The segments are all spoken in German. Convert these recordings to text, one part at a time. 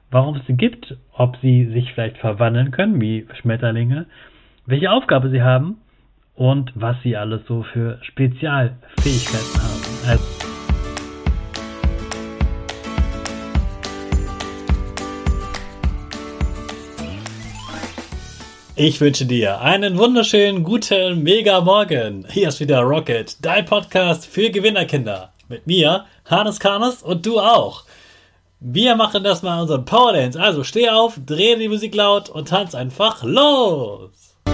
warum es sie gibt, ob sie sich vielleicht verwandeln können wie Schmetterlinge, welche Aufgabe sie haben und was sie alles so für Spezialfähigkeiten haben. Ich wünsche dir einen wunderschönen, guten, mega Morgen. Hier ist wieder Rocket, dein Podcast für Gewinnerkinder. Mit mir, Hannes Karnes, und du auch. Wir machen das mal unseren Power Dance. Also steh auf, dreh die Musik laut und tanz einfach los.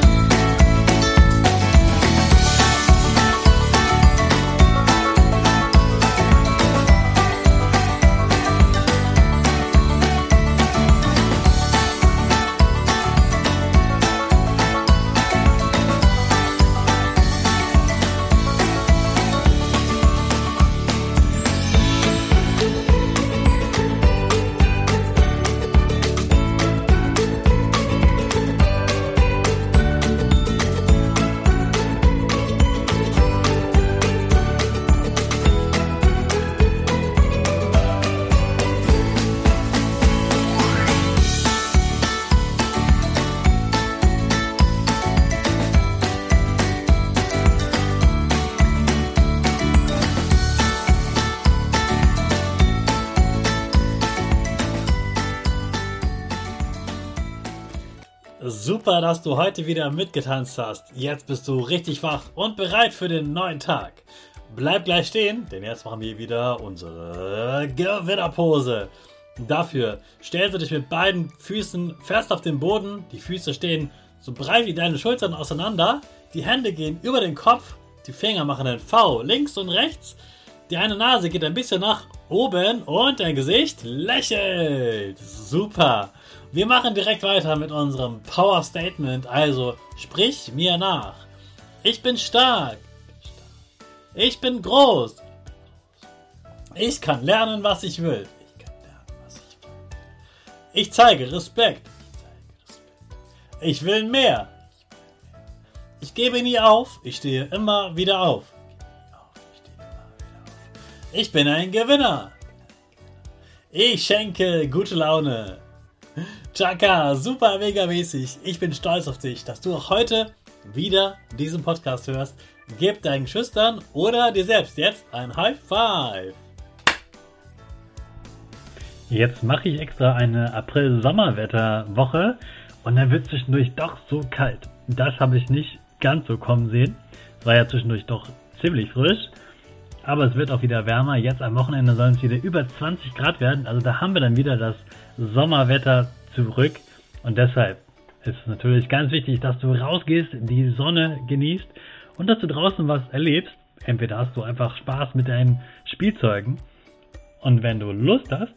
Super, dass du heute wieder mitgetanzt hast. Jetzt bist du richtig wach und bereit für den neuen Tag. Bleib gleich stehen, denn jetzt machen wir wieder unsere Gewinnerpose. Dafür stellst du dich mit beiden Füßen fest auf den Boden. Die Füße stehen so breit wie deine Schultern auseinander. Die Hände gehen über den Kopf. Die Finger machen ein V links und rechts. Die eine Nase geht ein bisschen nach oben und dein Gesicht lächelt. Super. Wir machen direkt weiter mit unserem Power Statement, also sprich mir nach. Ich bin stark. Ich bin groß. Ich kann lernen, was ich will. Ich zeige Respekt. Ich will mehr. Ich gebe nie auf. Ich stehe immer wieder auf. Ich bin ein Gewinner. Ich schenke gute Laune. Chaka, super mega mäßig. Ich bin stolz auf dich, dass du auch heute wieder diesen Podcast hörst. Gib deinen Geschwistern oder dir selbst jetzt ein High Five. Jetzt mache ich extra eine April-Sommerwetter-Woche und dann wird es zwischendurch doch so kalt. Das habe ich nicht ganz so kommen sehen. Es war ja zwischendurch doch ziemlich frisch. Aber es wird auch wieder wärmer. Jetzt am Wochenende sollen es wieder über 20 Grad werden. Also da haben wir dann wieder das Sommerwetter zurück. Und deshalb ist es natürlich ganz wichtig, dass du rausgehst, die Sonne genießt und dass du draußen was erlebst. Entweder hast du einfach Spaß mit deinen Spielzeugen. Und wenn du Lust hast,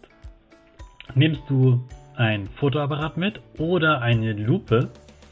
nimmst du ein Fotoapparat mit oder eine Lupe.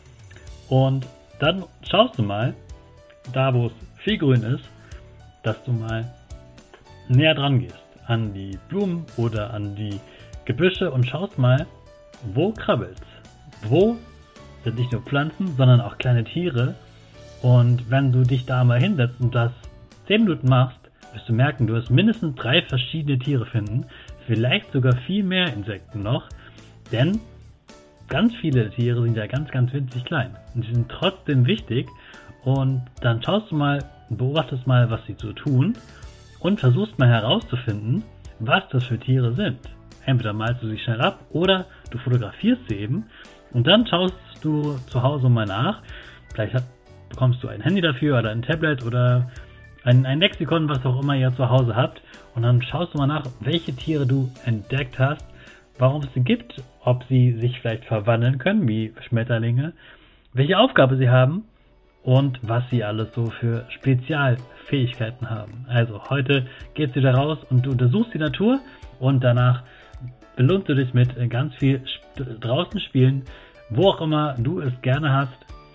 Und dann schaust du mal, da wo es viel grün ist, dass du mal näher dran gehst an die Blumen oder an die Gebüsche und schaust mal, wo krabbelt's? Wo sind nicht nur Pflanzen, sondern auch kleine Tiere. Und wenn du dich da mal hinsetzt und das 10 Minuten machst, wirst du merken, du wirst mindestens 3 verschiedene Tiere finden, vielleicht sogar viel mehr Insekten noch, denn ganz viele Tiere sind ja ganz, ganz winzig klein und sie sind trotzdem wichtig. Und dann schaust du mal, beobachtest mal, was sie so tun und versuchst mal herauszufinden, was das für Tiere sind. Entweder malst du sie schnell ab oder du fotografierst sie eben und dann schaust du zu Hause mal nach. Vielleicht bekommst du ein Handy dafür oder ein Tablet oder ein Lexikon, was auch immer ihr zu Hause habt, und dann schaust du mal nach, welche Tiere du entdeckt hast, warum es sie gibt, ob sie sich vielleicht verwandeln können wie Schmetterlinge, welche Aufgabe sie haben und was sie alles so für Spezialfähigkeiten haben. Also heute geht's wieder raus und du untersuchst die Natur und danach belohnst du dich mit ganz viel draußen spielen, wo auch immer du es gerne hast,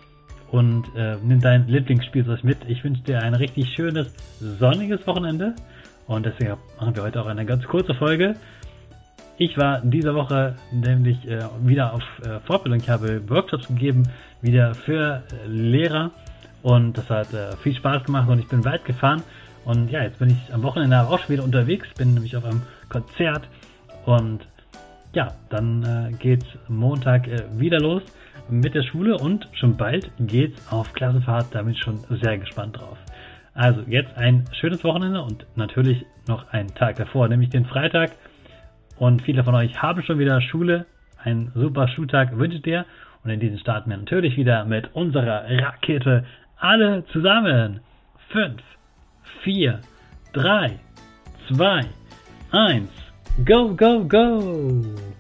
und nimm dein Lieblingsspielzeug mit. Ich wünsche dir ein richtig schönes, sonniges Wochenende und deswegen machen wir heute auch eine ganz kurze Folge. Ich war diese Woche nämlich wieder auf Fortbildung. Ich habe Workshops gegeben, wieder für Lehrer, und das hat viel Spaß gemacht und ich bin weit gefahren. Und ja, jetzt bin ich am Wochenende auch schon wieder unterwegs, bin nämlich auf einem Konzert und ja, dann geht's Montag wieder los mit der Schule und schon bald geht's auf Klassenfahrt, da bin ich schon sehr gespannt drauf. Also jetzt ein schönes Wochenende und natürlich noch einen Tag davor, nämlich den Freitag. Und viele von euch haben schon wieder Schule. Einen super Schultag wünsche ich dir. Und in diesem starten wir natürlich wieder mit unserer Rakete. Alle zusammen. 5, 4, 3, 2, 1. Go, go, go!